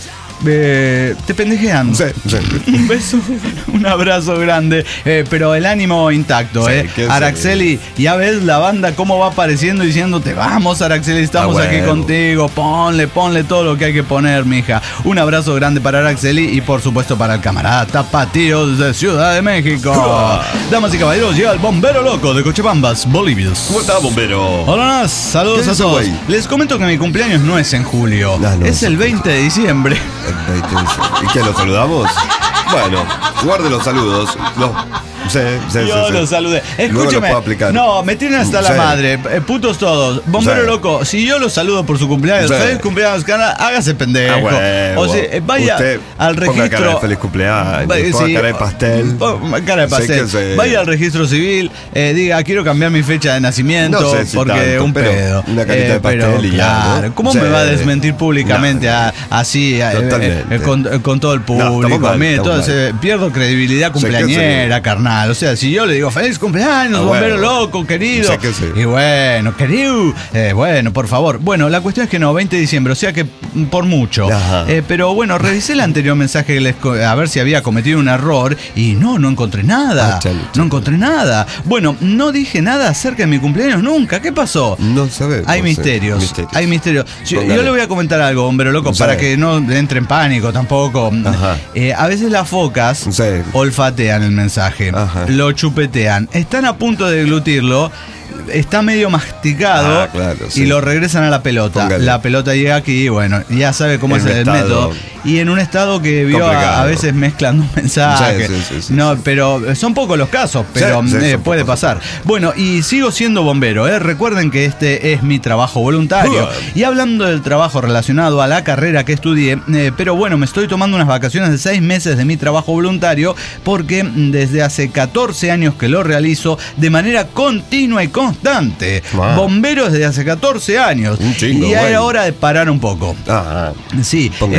eh, te pendejean. Sí, sí. Un beso, un abrazo grande, eh, pero el ánimo intacto, Sí, ¿eh? que sí. Araceli, ya ves la banda cómo va apareciendo diciéndote, vamos Araceli, estamos Ah, aquí huevo. contigo, ponle, ponle todo lo que hay que poner, mija. Un abrazo grande para Araceli y por supuesto para el camarada Tapatío de Ciudad de México. Damas y caballeros, llega el bombero loco de Cochabambas, Bolivia. ¿Cómo está, bombero? Hola, saludos ¿Qué a es eso, todos. güey? Les comento que mi cumpleaños no es en julio, Ah, no, es sí. el veinte de diciembre. ¿Y qué, lo saludamos? Bueno, guarde los saludos. No, sí, sí, Yo sí, lo sí. saludé. Luego lo Escúcheme. puedo aplicar. No, me tienen hasta la Sí. madre. Eh, putos todos. Bombero Sí. loco, si yo lo saludo por su cumpleaños, Sí. feliz cumpleaños, cara, hágase pendejo. Ah, huevo. O sea, eh, vaya Usted al ponga registro. cara de feliz cumpleaños, Vaya, ponga sí, cara de pastel. ponga cara de Sé pastel. que se- Vaya al registro civil, eh, diga, quiero cambiar mi fecha de nacimiento No sé si porque tanto, un pero pedo. una carita de pero, pastel y ya, claro, ¿no? ¿cómo Sí. me va a desmentir públicamente No, a- así eh, Totalmente. eh, con, con todo el estamos público? mal, Mire, estamos todo ese- pierdo credibilidad Sé que cumpleañera, sí. carnal. O sea, si yo le digo feliz cumpleaños, Ah, bombero bueno. loco, querido. Sé que sí. Y bueno, querido, eh, bueno, por favor. Bueno, la cuestión es que no, veinte de diciembre, o sea que mm, por mucho. Ajá. Eh, pero bueno, revisé el anterior mensaje que les co- a ver si había cometido un error y no, no encontré nada. Ah, chale, No chale. encontré nada. Bueno, no dije nada acerca de mi cumpleaños nunca. ¿Qué pasó? No sabemos. Hay sí. misterios, Misterios. hay misterios. Yo, Póngale. yo le voy a comentar algo, bombero loco, Sí. para que no entre en pánico tampoco. Ajá. Eh, a veces las focas Sí. olfatean el mensaje, Ajá. lo chupetean, están a punto de deglutirlo, está medio masticado Ah, claro, sí. y lo regresan a la pelota. Póngale. La pelota llega aquí y bueno, ya sabe cómo En es un el estado método. Y en un estado que vio a, complicado. a veces mezclando un mensaje. Sí, sí, sí, sí, no, sí. pero son pocos los casos, pero Sí, sí, eh, son puede pocos, pasar. Bueno, y sigo siendo bombero, ¿eh? Recuerden que este es mi trabajo voluntario. Uh. Y hablando del trabajo relacionado a la carrera que estudié, eh, pero bueno, me estoy tomando unas vacaciones de seis meses de mi trabajo voluntario porque mm, desde hace catorce años que lo realizo de manera continua y constante. Wow. Bombero desde hace catorce años. Un chingo, y ya güey. era hora de parar un poco. Ah, Sí, Póngale. en los próximos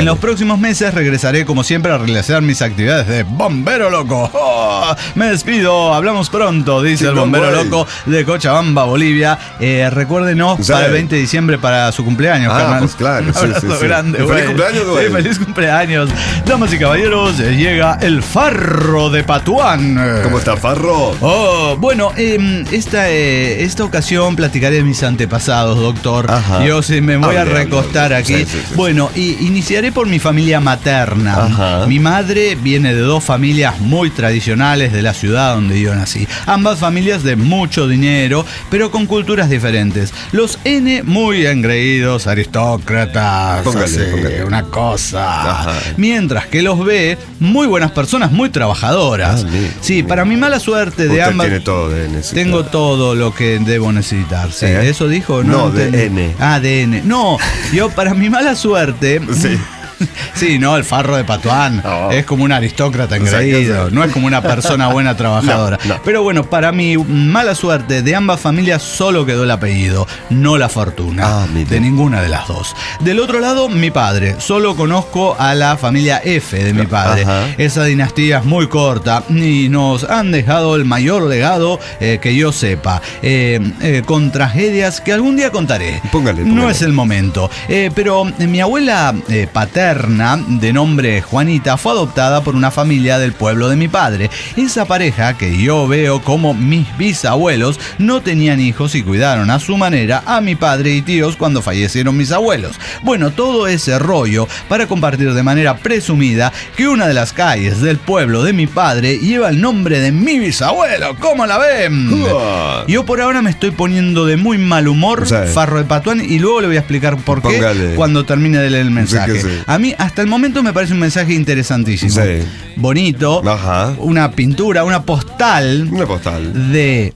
próximos meses regresaré como siempre a realizar mis actividades de bombero loco. Oh, me despido, hablamos pronto, dice el bombero güey. loco de Cochabamba, Bolivia. Eh, recuérdenos ¿Sí? para el veinte de diciembre para su cumpleaños, Ah, carnal. pues claro, Un sí, abrazo sí, sí. grande, ¿Feliz güey. cumpleaños, güey? Sí, feliz cumpleaños. Damas y caballeros, eh, llega el Farro de Patuán. ¿Cómo está, Farro? Oh, bueno, eh, esta, eh, esta ocasión platicaré de mis antepasados, doctor. Ajá. Yo sí me voy Hable, a recostar hable. aquí. Sí, sí, sí. Bueno, y iniciaré por mi familia materna. Ajá. Mi madre viene de dos familias muy tradicionales de la ciudad donde yo nací. Ambas familias de mucho dinero, pero con culturas diferentes. Los N muy engreídos, aristócratas, Póngale, así, póngale. una cosa. Ajá. Mientras que los B, muy buenas personas, muy trabajadoras. Ah, mira, sí, mira. para mi mala suerte de Usted ambas. tiene todo de N, sí, Tengo claro. todo lo que debo necesitar. Sí, ¿Eh? ¿eso dijo? No, de entendí. N. Ah, de N. No, yo para mi mala suerte. Sí. Sí, no, el Farro de Patuán No. es como un aristócrata engreído, sí. no es como una persona buena trabajadora. No, no. Pero bueno, para mi mala suerte, de ambas familias solo quedó el apellido, no la fortuna. Ah, mire. de ninguna de las dos. Del otro lado, mi padre. Solo conozco a la familia F de mi padre. Ajá. Esa dinastía es muy corta y nos han dejado el mayor legado eh, que yo sepa, eh, eh, con tragedias que algún día contaré. Póngale, No póngale. es el momento. Eh, pero eh, mi abuela eh, paterna, de nombre Juanita, fue adoptada por una familia del pueblo de mi padre. Esa pareja, que yo veo como mis bisabuelos, no tenían hijos y cuidaron a su manera a mi padre y tíos cuando fallecieron mis abuelos. Bueno, todo ese rollo para compartir de manera presumida que una de las calles del pueblo de mi padre lleva el nombre de mi bisabuelo. ¿Cómo la ven? Uah. Yo por ahora me estoy poniendo de muy mal humor, Sí. Farro de Patuán, y luego le voy a explicar por qué Póngale. cuando termine de leer el mensaje. que sí. A mí hasta el momento me parece un mensaje interesantísimo. Sí. Bonito, Ajá. una pintura, una postal Una postal. de...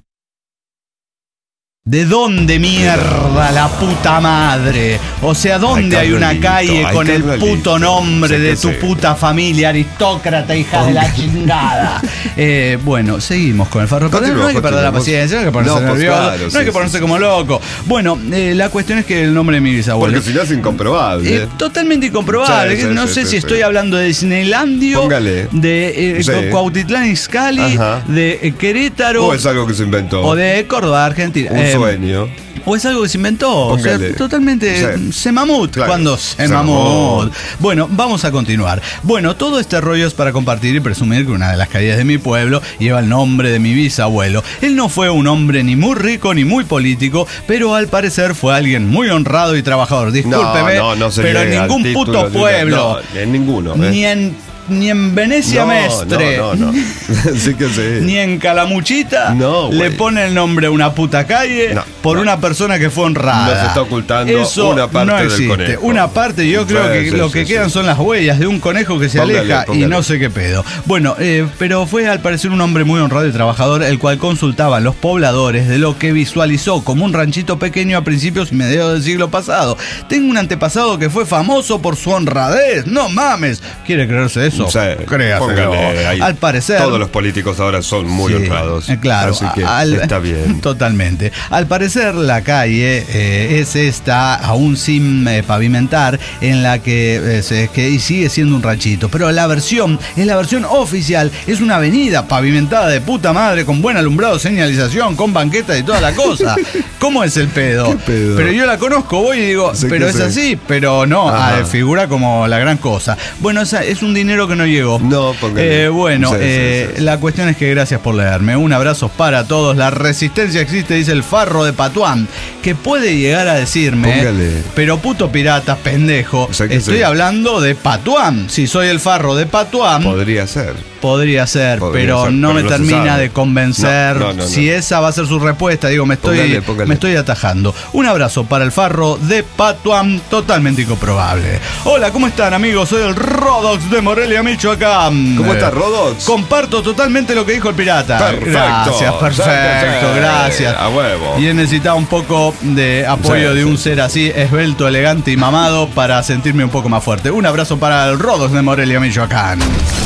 ¿De dónde mierda la puta madre? O sea, ¿dónde Ay, hay una Carnalito, calle ay, con el Carnalito. puto nombre Sí de que tu sí. puta familia aristócrata, hija de la chingada? Eh, bueno, seguimos con el Farro. Pero Continúa, no hay que perder la continuemos. paciencia, no hay que ponerse No, pues nervioso, claro, no sí, hay que sí, ponerse sí. como loco. Bueno, eh, la cuestión es que el nombre de mi bisabuelo... Porque si no es incomprobable. Eh, totalmente incomprobable. Sí, sí, no sí, sé sí, si sí. estoy hablando de Disneylandio, Póngale. de eh, Sí. Cuautitlán Izcalli, Ajá. de eh, Querétaro ¿O es algo que se inventó? o de Córdoba, Argentina. Un Eh, sueño. O es algo que se inventó. O sea, Póngale. totalmente Sí. se mamut. Claro. Cuando se Se mamut. mamut. Bueno, vamos a continuar. Bueno, todo este rollo es para compartir y presumir que una de las calles de mi pueblo lleva el nombre de mi bisabuelo. Él no fue un hombre ni muy rico ni muy político, pero al parecer fue alguien muy honrado y trabajador. Discúlpeme, no, no se pero en llega al ningún título puto de una- pueblo. no, en ninguno. ¿eh? Ni en ni en Venecia no, Mestre. No, no, no. Sí que sí. Ni en Calamuchita No, le güey. pone el nombre a una puta calle No, por no. una persona que fue honrada. Nos está ocultando Eso una parte no del existe. conejo. Una parte, yo Sí, creo que sí, lo sí, que sí. quedan son las huellas de un conejo que se Póngale, aleja y póngale. no sé qué pedo. Bueno, eh, pero fue al parecer un hombre muy honrado y trabajador, el cual consultaba a los pobladores de lo que visualizó como un ranchito pequeño a principios y mediados del siglo pasado. Tengo un antepasado que fue famoso por su honradez. No mames. ¿Quiere creerse eso? Sí, Créaselo. póngale ahí. Al parecer... Todos los políticos ahora son muy Sí, honrados. eh, Claro, Así que al- está bien. Totalmente. Al parecer, la calle eh, es esta, aún sin eh, pavimentar, en la que, eh, se, que y sigue siendo un ranchito. Pero la versión, es la versión oficial, es una avenida pavimentada de puta madre, con buen alumbrado, señalización, con banquetas y toda la cosa. ¿Cómo es el pedo? ¿Qué pedo? Pero yo la conozco, voy y digo, Sí pero que es sí. así, pero no, Ajá. ah, figura como la gran cosa. Bueno, esa, es un dinero que no llegó. No, póngale. Eh, bueno, Sí, sí, eh, sí, sí. la cuestión es que gracias por leerme. Un abrazo para todos. La resistencia existe, dice el Farro de Patuán, que puede llegar a decirme, Póngale. pero puto pirata, pendejo, Sé que estoy sí. hablando de Patuán. Si soy el Farro de Patuán, Podría ser. podría ser, Podría pero ser, no pero me no se termina sabe. de convencer. No, no, no, si no. esa va a ser su respuesta, digo, me estoy, Póngale, póngale. me estoy atajando. Un abrazo para el Farro de Patuán, totalmente incomprobable. Hola, ¿cómo están, amigos? Soy el Rodox de Morelia, Michoacán. ¿Cómo Eh, estás, Rodox? Comparto totalmente lo que dijo el pirata. Perfecto. Gracias, perfecto, Sí, gracias. a huevo. Y he necesitado un poco de apoyo Sí, de un sí, ser así, esbelto, elegante y mamado para sentirme un poco más fuerte. Un abrazo para el Rodox de Morelia, Michoacán.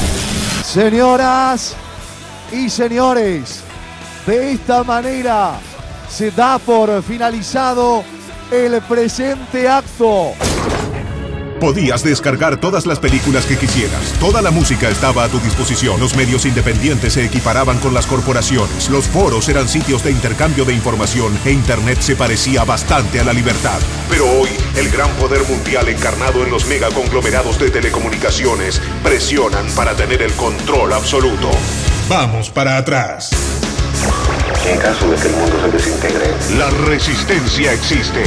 Señoras y señores, de esta manera se da por finalizado el presente acto. Podías descargar todas las películas que quisieras. Toda la música estaba a tu disposición. Los medios independientes se equiparaban con las corporaciones. Los foros eran sitios de intercambio de información e Internet se parecía bastante a la libertad. Pero hoy, el gran poder mundial encarnado en los megaconglomerados de telecomunicaciones presionan para tener el control absoluto. Vamos para atrás. En caso de que el mundo se desintegre, La resistencia existe.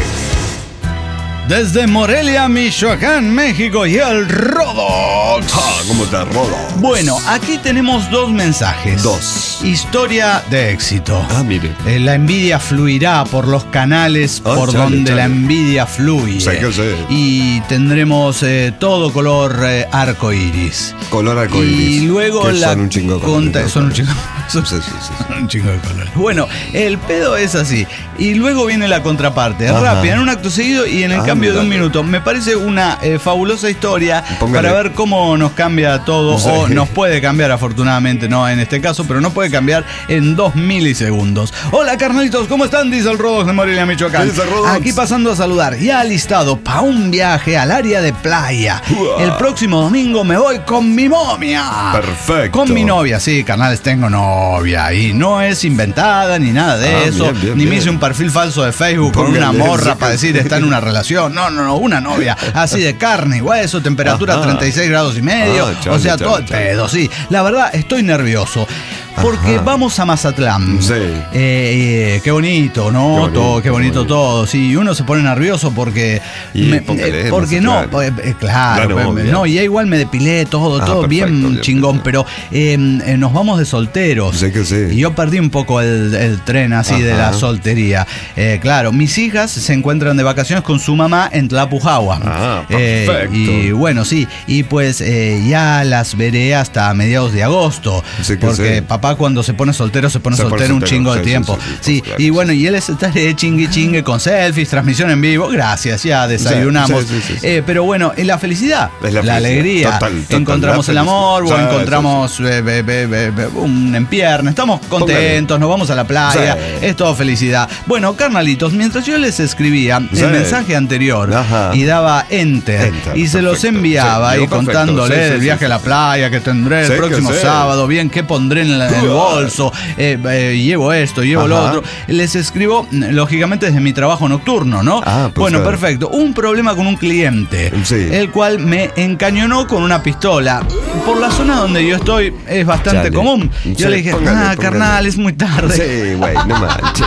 Desde Morelia, Michoacán, México y el Rodox. Ah, ¿cómo te rodo? Bueno, aquí tenemos dos mensajes. Dos. Historia de éxito. Ah, mire. Eh, la envidia fluirá por los canales Ah, por chale, donde chale. la envidia fluye. Sé que sé. Y tendremos eh, todo color eh, arco iris. Color arcoíris. Y luego Que la son un chingo de conta- colores, son un ¿no? chingo. Son, Sí, sí, sí, sí. un chingo de colores. Bueno, el pedo es así. Y luego viene la contraparte. Ajá. Rápida, en un acto seguido y en el Ah, cambio de un mira. minuto. Me parece una eh, fabulosa historia Póngale. para ver cómo nos cambia todo. Sí. O nos puede cambiar, afortunadamente, no en este caso, pero no puede cambiar en dos milisegundos. Hola, carnalitos, ¿cómo están? Dice el Rodox de Morelia, Michoacán. Dice el Rodox. Aquí pasando a saludar. Ya alistado para un viaje al área de playa. Uah. El próximo domingo me voy con mi momia. Perfecto. Con mi novia, sí, carnales, tengo novia. Y no es inventada ni nada de Ah, eso. bien, bien, ni me bien. hice un perfil falso de Facebook con Póngale, una morra sí, para sí. decir está en una relación. No, no, no, una novia. Así de carne y hueso, temperatura Ajá. treinta y seis grados y medio. Ah, chale, o sea, chale, todo el chale. pedo, sí. La verdad, estoy nervioso. Porque Ajá. vamos a Mazatlán. Sí. Eh, eh, qué bonito, ¿no? Qué bonito, todo, qué bonito, bonito. todo. Sí, y uno se pone nervioso porque. Y me- póngale, eh, porque no, Mazatlán. eh, eh, claro. La novia. No, y ya igual me depilé todo, Ah, todo bien perfecto, bien, chingón. bien. Pero eh, eh, nos vamos de solteros. Sé que sí. Y yo perdí un poco el, el tren así de la Ajá. soltería. Eh, claro, mis hijas se encuentran de vacaciones con su mamá en Tlapujawa. Ah, Eh, perfecto. y bueno, sí, y pues eh, ya las veré hasta mediados de agosto. Sí que porque sí. papá cuando se pone soltero se pone Se pone soltero un soltero, chingo de sí, tiempo. sí, sí, Sí, sí, claro, y sí. bueno, y él es estaré chingue chingue con selfies, transmisión en vivo. Gracias, ya desayunamos. Sí, sí, sí, sí. Eh, pero bueno, es la felicidad, Es la la, felicidad. alegría. Total, total, encontramos la el amor, felicidad. o Sí, encontramos eh, be- be- be- be- un empierno. Estamos contentos, nos vamos a la playa. Sí. Es todo felicidad. Bueno, carnalitos, mientras yo les escribía Sí. el mensaje anterior Ajá. y daba enter, Enter, y se los perfecto. enviaba Sí, y perfecto. contándole Sí, sí, el sí, viaje sí. a la playa que tendré Sí, el que próximo sí. sábado, bien, qué pondré en, la- en el Uah. bolso, eh, eh, llevo esto, llevo lo Ajá. otro. Les escribo, mm, lógicamente, desde mi trabajo nocturno, ¿no? Ah, pues bueno, claro. perfecto. Un problema con un cliente, Sí. el cual me encañonó con una pistola. Por la zona donde yo estoy es bastante Chale. común. Yo Sí, le dije, póngale, ah, póngale. carnal, es muy tarde. Sí, güey, no manches.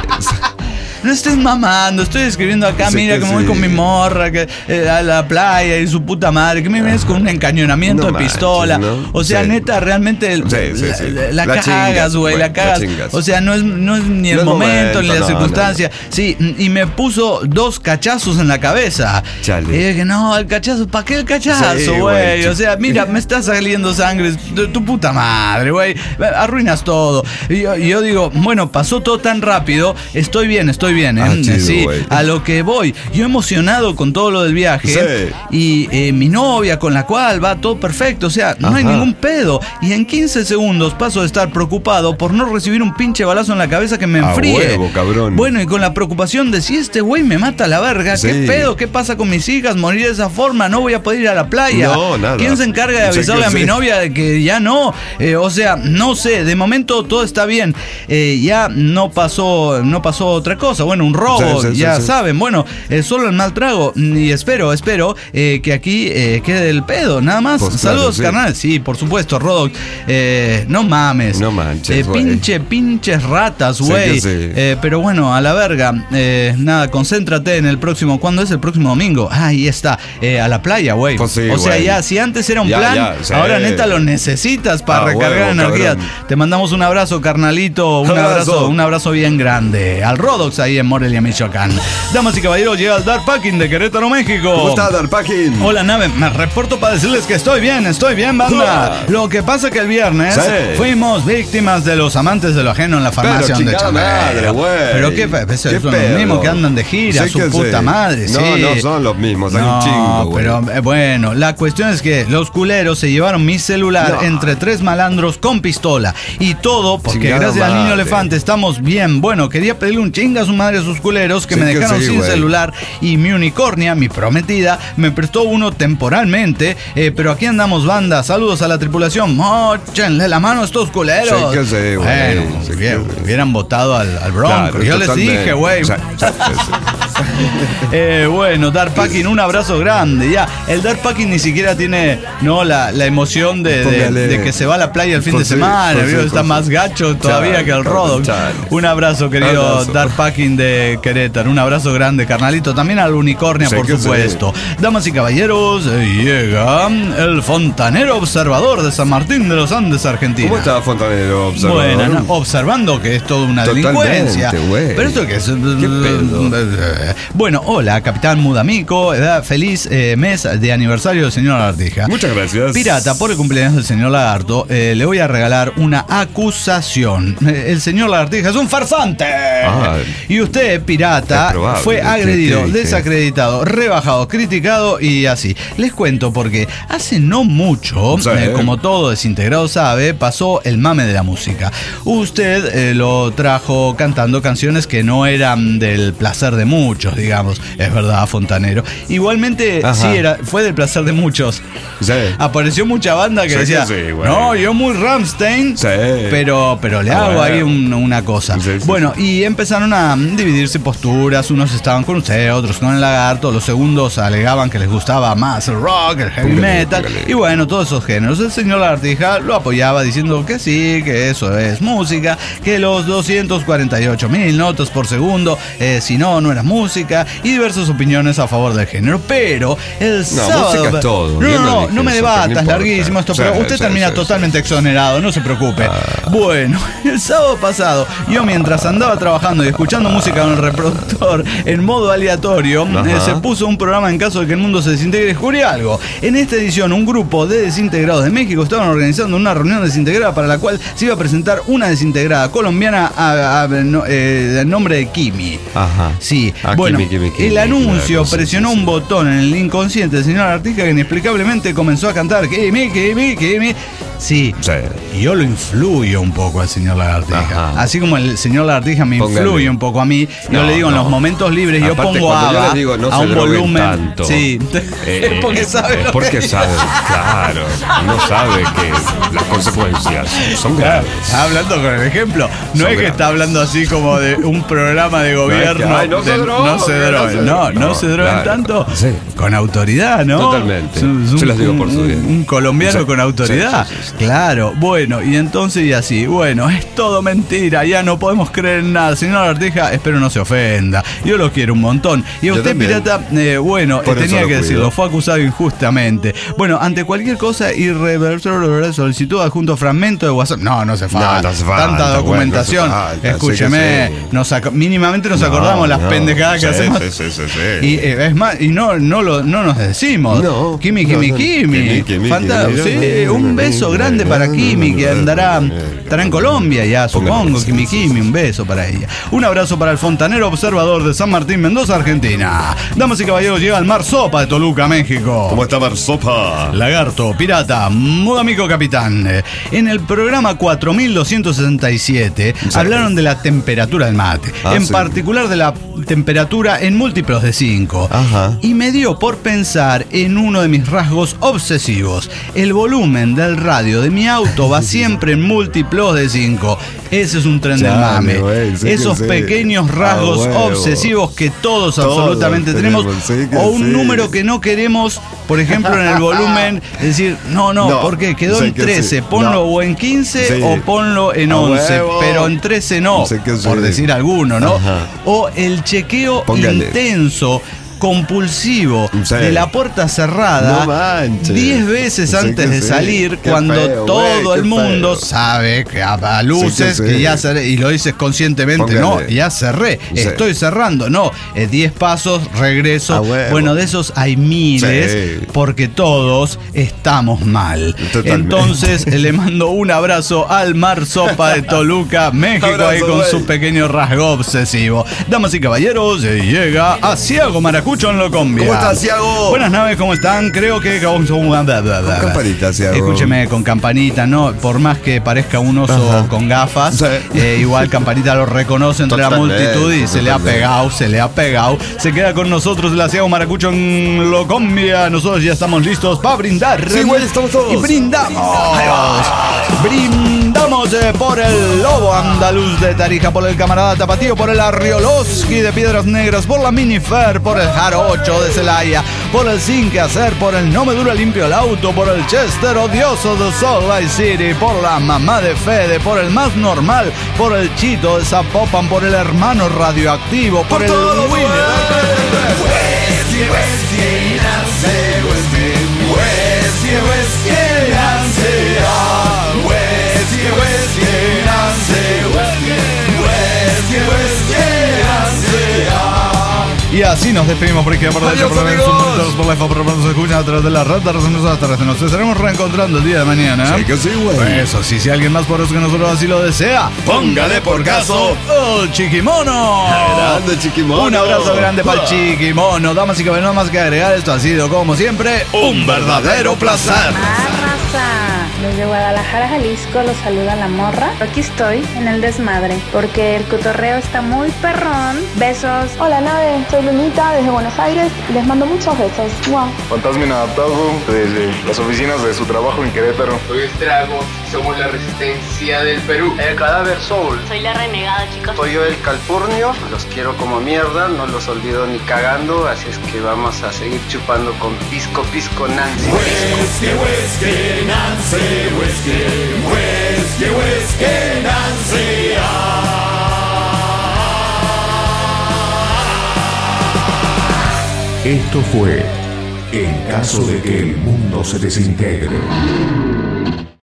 No estés mamando, estoy escribiendo acá, Sí, mira que que me voy sí. con mi morra que, eh, a la playa y su puta madre, que me vienes con un encañonamiento No de manches, pistola. ¿no? O sea, Sí. neta, realmente el- Sí, sí, la, sí. la- la La cagas, chingas, güey, güey, la la cagas. chingas. O sea, no es, no es ni el No es momento, ni momento, la no, circunstancia. Sí, y me puso dos cachazos en la cabeza. Chale. Y dije, no, el cachazo, ¿para qué el cachazo, Sí, güey? güey. O sea, mira, me está saliendo sangre de tu puta madre, güey. Arruinas todo. Y yo, y yo digo, bueno, pasó todo tan rápido, estoy bien, estoy bien, ¿eh? Ah, chido, sí, güey. a lo que voy. Yo emocionado con todo lo del viaje. Sí. Y eh, mi novia con la cual va todo perfecto. O sea, no hay Ajá. ningún pedo. Y en quince segundos paso de estar preocupado por no recibir un pinche balazo en la cabeza que me A enfríe. huevo, cabrón. Bueno, y con la preocupación de si este güey me mata a la verga. ¿Qué Sí. pedo? ¿Qué pasa con mis hijas? Morir de esa forma. No voy a poder ir a la playa. No, nada. ¿Quién se encarga de Sí, avisarle que a mi sí. novia de que ya no? Eh, o sea, no sé. De momento todo está bien. Eh, ya no pasó, no pasó otra cosa. Bueno, un robo. Sí, sí, sí, ya sí. saben. Bueno, eh, solo el mal trago. Y espero, espero eh, que aquí eh, quede el pedo. Nada más. Pues claro, Saludos, sí. carnal. Sí, por supuesto, Rodox. Eh, no mames. No manches, Eh, güey. pinche, pinches ratas, Sí güey. que sí. Eh, pero bueno, a la verga. Eh, nada, concéntrate en el próximo. ¿Cuándo es el próximo domingo? Ah, ahí está. Eh, a la playa, güey. Pues sí, o sea, güey. ya, si antes era un Ya, plan, ya, sí. ahora neta lo necesitas para Ah, recargar huevo, energías. cabrón. Te mandamos un abrazo, carnalito. Un Abrazo. abrazo, un abrazo bien grande. Al Rodox ahí en Morelia, Michoacán. Damas y caballeros, llega el Dark Packing de Querétaro, México. ¿Cómo está, Darpacking? Hola, nave, me reporto para decirles que estoy bien, estoy bien, banda. Ah. Lo que pasa que el viernes Sí. fuimos víctimas de los amantes de lo ajeno en la farmacia Pero donde chingada chambeé. madre, güey. Pero qué, fe- eso ¿Qué son pedo? los mismos que andan de gira, Sí su que puta sí. madre, No, sí. no son los mismos, hay un chingo, güey. pero eh, bueno, la cuestión es que los culeros se llevaron mi celular No. entre tres malandros con pistola. Y todo porque Chingada gracias al niño madre. elefante estamos bien. Bueno, quería pedirle un chingas, madre a sus culeros que Sí, me que dejaron sí, sin güey. celular y mi unicornia, mi prometida, me prestó uno temporalmente, eh, pero aquí andamos, banda. Saludos a la tripulación. Mochenle la mano a estos culeros. Sí, que sí, güey. Bueno, Sí, que bien, sí. hubieran votado al, al Bronco. Claro, Yo les totalmente. dije, güey. O sea, o sea, es- Eh, bueno, Dark Packing, un abrazo grande. Ya, el Dark Packing ni siquiera tiene no la, la emoción de, de- Póngale. de que se va a la playa el fin Pues de sí, semana. pues ¿vio? sí, Está pues más sí. gacho todavía Chale, que el Rodo. chale. Un abrazo, querido Abrazo. Dark Packing de Querétaro. Un abrazo grande, carnalito. También al Unicornia, Sí, por que sí. supuesto. Damas y caballeros, eh, llega el fontanero observador de San Martín de los Andes, Argentina. ¿Cómo está Fontanero observador? Bueno, no, observando que es toda una Totalmente, delincuencia. güey. Pero esto que es. ¿Qué pedo? Bueno, hola, Capitán Mudamico. eh, Feliz eh, mes de aniversario del señor Lagartija. Muchas gracias. Pirata, por el cumpleaños del señor Lagarto, eh, le voy a regalar una acusación. Eh, El señor Lagartija es un farsante. Ah. Y usted, pirata, Es probable. fue ¿Qué- agredido, qué- qué? desacreditado, rebajado, criticado y así. Les cuento porque hace no mucho, Sí. eh, como todo desintegrado sabe, pasó el mame de la música. Usted eh, lo trajo cantando canciones que no eran del placer de muchos, digamos. Es verdad, fontanero. Igualmente, Ajá. sí, era, fue del placer de muchos. Sí. Apareció mucha banda que Sí, decía, que sí, güey. no, yo muy Rammstein, Sí. pero, pero le Ah, hago bueno. ahí un- una cosa. Sí, sí, bueno, y empezaron a dividirse posturas, unos estaban con usted, otros con el Lagarto, los segundos alegaban que les gustaba más el rock, el heavy Póngale, metal, póngale. y bueno, todos esos géneros. El señor Lagartija lo apoyaba diciendo que sí, que eso es música, que los doscientos cuarenta y ocho mil notas por segundo, eh, si no, no era música, y diversas opiniones a favor del género. Pero el No, sábado... música es todo. No, Yo no, no no, dije no me eso, debatas, pero no importa. larguísimo esto, Sí, pero usted sí, termina sí, totalmente exonerado, no se preocupe. Bueno, el sábado pasado, yo mientras andaba trabajando y escuchando música con el reproductor en modo aleatorio, Ajá. eh, se puso un programa en caso de que el mundo se desintegre. Descubrí algo. En esta edición, un grupo de desintegrados de México estaban organizando una reunión desintegrada para la cual se iba a presentar una desintegrada colombiana a, a- no, eh, de nombre de Kimi. Ajá. Sí, Ah, bueno, Kimi, Kimi, Kimi, el anuncio claro, sí, presionó sí, sí. un botón en el inconsciente del señor Artija que inexplicablemente comenzó a cantar Kimi, Kimi, Kimi. Sí, Sí. y yo lo influyo un poco al señor Lagartija. Ajá. Así como el señor Lagartija me Póngale. influye un poco a mí, yo No, le digo en no. los momentos libres, yo Aparte, pongo cuando yo ABBA les digo, no a se un droguen volumen. tanto. Sí, Eh, es porque eh, sabe es lo porque que- sabe, claro. No sabe que las consecuencias son Claro, graves. está hablando con el ejemplo. No Son es que graves. está hablando así como de un programa de gobierno. ay, no se de- droguen, no se droguen. No, no, no, se droguen claro. tanto. Sí. Con autoridad, ¿no? Totalmente. Es un- es Se los digo por su un- bien. Un colombiano Sí, con autoridad. sí, sí, sí. Claro. Bueno, y entonces y así. Bueno, es todo mentira. Ya no podemos creer en nada. Señor Artija, espero no se ofenda. Yo lo quiero un montón. Y a Yo usted, también. pirata, eh, bueno, Por eh, eso tenía lo que cuido. decirlo. Fue acusado injustamente. Bueno, ante cualquier cosa, irreversible solicitud adjunto fragmento de WhatsApp. No, no hace falta. No, no hace falta, Tanta documentación. bueno, no hace falta, Escúcheme, sí que sí. nos ac- mínimamente nos No, acordamos las no. pendejadas que Sí, hacemos. sí, sí, sí, sí. Y eh, es más, y no, no, lo, no nos decimos. No. Kimi, No, Kimi, no. Kimi. Kimi, Kimi, Fanta- Kimi. sí, un beso grande para Kimi, que andará, estará en Colombia ya, supongo. Kimi, Kimi, un beso para ella. Un abrazo para el fontanero observador de San Martín, Mendoza, Argentina. Damas y caballeros, llega el Mar Sopa de Toluca, México. ¿Cómo está Marsopa? Lagarto, pirata, Mudamico capitán. En el programa cuatro mil doscientos sesenta y siete Sí. hablaron de la temperatura del mate, Ah, en sí. particular de la temperatura en múltiplos de cinco. Ajá. Y me dio por pensar en uno de mis rasgos obsesivos. El volumen del radio de mi auto va siempre en múltiplos de cinco. Ese es un tren del Chale, mame. güey, sí que Esos sí. pequeños A rasgos huevo. obsesivos que todos, Todos absolutamente tenemos, tenemos, sí que o un sí. número que no queremos, por ejemplo, en el volumen, es decir, no, no, No, porque quedó sé en que trece, sí. ponlo No. o en quince Sí. o ponlo en A once, huevo. pero en trece no, Sé que sí. por decir alguno, ¿no? Ajá. O el chequeo Póngale. intenso, compulsivo, Sí. de la puerta cerrada, No manches. diez veces Sé antes que de sí. salir, Qué cuando feo, todo güey, el qué mundo feo. sabe que a luces, Sí que que sí. ya cerré, y lo dices conscientemente, no, Póngale. ya cerré, Sí. estoy cerrando, no, eh, diez pasos, regreso, A huevo. bueno, de esos hay miles, Sí. porque todos estamos mal. Totalmente. Entonces le mando un abrazo al Mar Sopa de Toluca, México, Abrazo, ahí con güey. su pequeño rasgo obsesivo. Damas y caballeros, eh, llega Asiago Maracuyá. Maracucho en Locombia. ¿Cómo estás, Thiago? Buenas naves, ¿cómo están? Creo que... Con campanita, Thiago. Escúcheme, con campanita, no, por más que parezca un oso Ajá. con gafas, Sí. eh, igual campanita lo reconoce entre Totalmente, la multitud y se le ha totalmente. pegado, se le ha pegado. Se queda con nosotros el Thiago Maracucho en Locombia. Nosotros ya estamos listos para brindar. Sí, güey, estamos todos. Y brindamos. Brindamos eh, por el Lobo Andaluz de Tarija, por el Camarada Tapatío, por el Arriolowski de Piedras Negras, por la Minifer, por el Jarocho de Celaya, por el Sin Que Hacer, por el No Me Dura Limpio el Auto, por el Chester Odioso de Salt Lake City, por la Mamá de Fede, por el Más Normal, por el Chito de Zapopan, por el Hermano Radioactivo, por, el Winnie. Y así nos despedimos por aquí, por la Adiós, por la- amigos. por la- por la- nos escuchan a través de la red de Resonancias Terrestres. Nos estaremos reencontrando el día de mañana. Sí que sí, güey. Eso sí, si alguien más por eso que nosotros así lo desea, póngale por caso el Chiquimono. Grande, Chiquimono. Un abrazo grande para el Chiquimono. Damas y caballeros, no más que agregar, esto ha sido como siempre un verdadero placer. Arrasa. Desde Guadalajara, Jalisco, los saluda la morra. Aquí estoy en el desmadre porque el cotorreo está muy perrón. Besos. Hola nave, soy Lunita desde Buenos Aires y les mando muchos besos. Wow. Fantasma inadaptado desde las oficinas de su trabajo en Querétaro. Soy Estrago, somos la resistencia del Perú. El Cadáver Soul. Soy la renegada, chicos. Soy yo el Calpurnio, los quiero como mierda, no los olvido ni cagando, así es que vamos a seguir chupando con Pisco Pisco Nancy. Whisky, whisky, Nancy, whisky, whisky, whisky, Nancy. Esto fue En caso de que el mundo se desintegre.